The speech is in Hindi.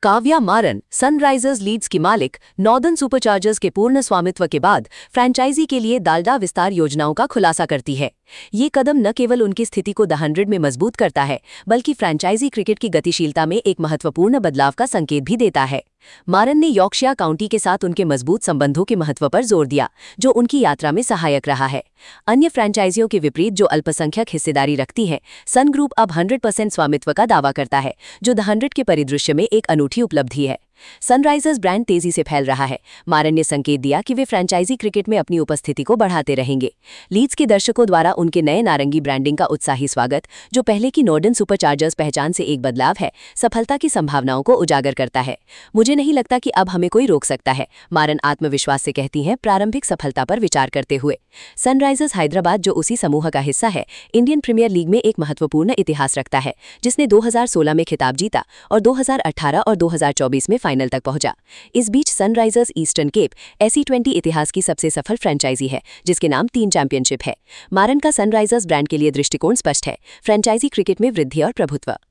काव्या मारन, सनराइजर्स लीड्स की मालिक, नॉर्दर्न सुपरचार्जर्स के पूर्ण स्वामित्व के बाद फ्रेंचाइजी के लिए डालडा विस्तार योजनाओं का खुलासा करती है। ये कदम न केवल उनकी स्थिति को द 100 में मजबूत करता है, बल्कि फ्रेंचाइजी क्रिकेट की गतिशीलता में एक महत्वपूर्ण बदलाव का संकेत भी देता है। मारन ने यॉर्कशायर काउंटी के साथ उनके मजबूत संबंधों के महत्व पर जोर दिया, जो उनकी यात्रा में सहायक रहा है। अन्य फ्रेंचाइजियों के विपरीत जो अल्पसंख्यक हिस्सेदारी रखती है, सन ग्रुप अब 100% स्वामित्व का दावा करता है, जो द 100 के परिदृश्य में एक अनूठी उपलब्धि है। सनराइजर्स ब्रांड तेजी से फैल रहा है। मारन ने संकेत दिया कि वे फ्रेंचाइजी क्रिकेट में अपनी उपस्थिति को बढ़ाते रहेंगे। लीड्स के दर्शकों द्वारा उनके नए नारंगी ब्रांडिंग का उत्साही स्वागत, जो पहले की नॉर्दर्न सुपरचार्जर्स पहचान से एक बदलाव है, सफलता की संभावनाओं को उजागर करता है। मुझे नहीं लगता कि अब हमें कोई रोक सकता है, मारन आत्मविश्वास से कहती हैं, प्रारंभिक सफलता पर विचार करते हुए। सनराइजर्स हैदराबाद, जो उसी समूह का हिस्सा है, इंडियन प्रीमियर लीग में एक महत्वपूर्ण इतिहास रखता है, जिसने 2016 में खिताब जीता और 2018 और 2024 में फाइनल तक पहुंचा। इस बीच सनराइजर्स ईस्टर्न केप SC20 इतिहास की सबसे सफल फ्रेंचाइजी है, जिसके नाम 3 चैंपियनशिप है। मारन का सनराइजर्स ब्रांड के लिए दृष्टिकोण स्पष्ट है: फ्रेंचाइजी क्रिकेट में वृद्धि और प्रभुत्व।